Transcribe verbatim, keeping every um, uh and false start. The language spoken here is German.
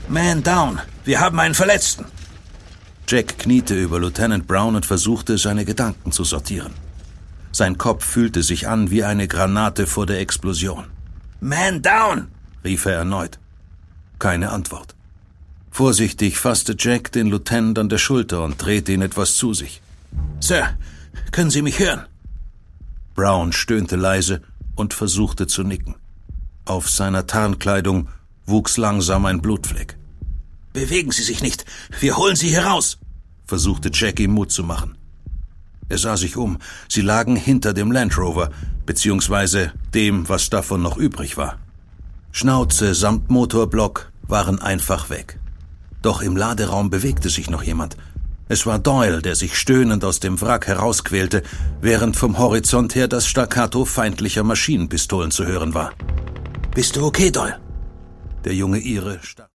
Man down! Wir haben einen Verletzten! Jack kniete über Lieutenant Brown und versuchte, seine Gedanken zu sortieren. Sein Kopf fühlte sich an wie eine Granate vor der Explosion. »Man down!« rief er erneut. Keine Antwort. Vorsichtig fasste Jack den Lieutenant an der Schulter und drehte ihn etwas zu sich. »Sir, können Sie mich hören?« Brown stöhnte leise und versuchte zu nicken. Auf seiner Tarnkleidung wuchs langsam ein Blutfleck. »Bewegen Sie sich nicht! Wir holen Sie hier raus!« versuchte Jack ihm Mut zu machen. Er sah sich um. Sie lagen hinter dem Land Rover, beziehungsweise dem, was davon noch übrig war. Schnauze samt Motorblock waren einfach weg. Doch im Laderaum bewegte sich noch jemand. Es war Doyle, der sich stöhnend aus dem Wrack herausquälte, während vom Horizont her das Staccato feindlicher Maschinenpistolen zu hören war. »Bist du okay, Doyle?« Der junge Ire starb.